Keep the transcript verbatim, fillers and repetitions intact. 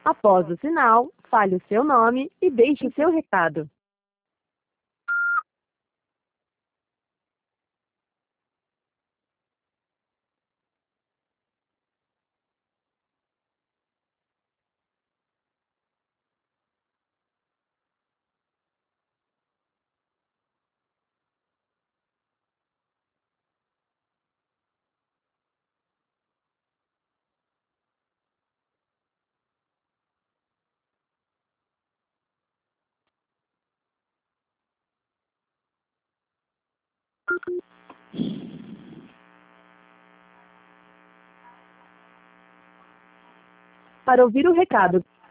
Após o sinal, fale o seu nome e deixe o seu recado. Para ouvir o recado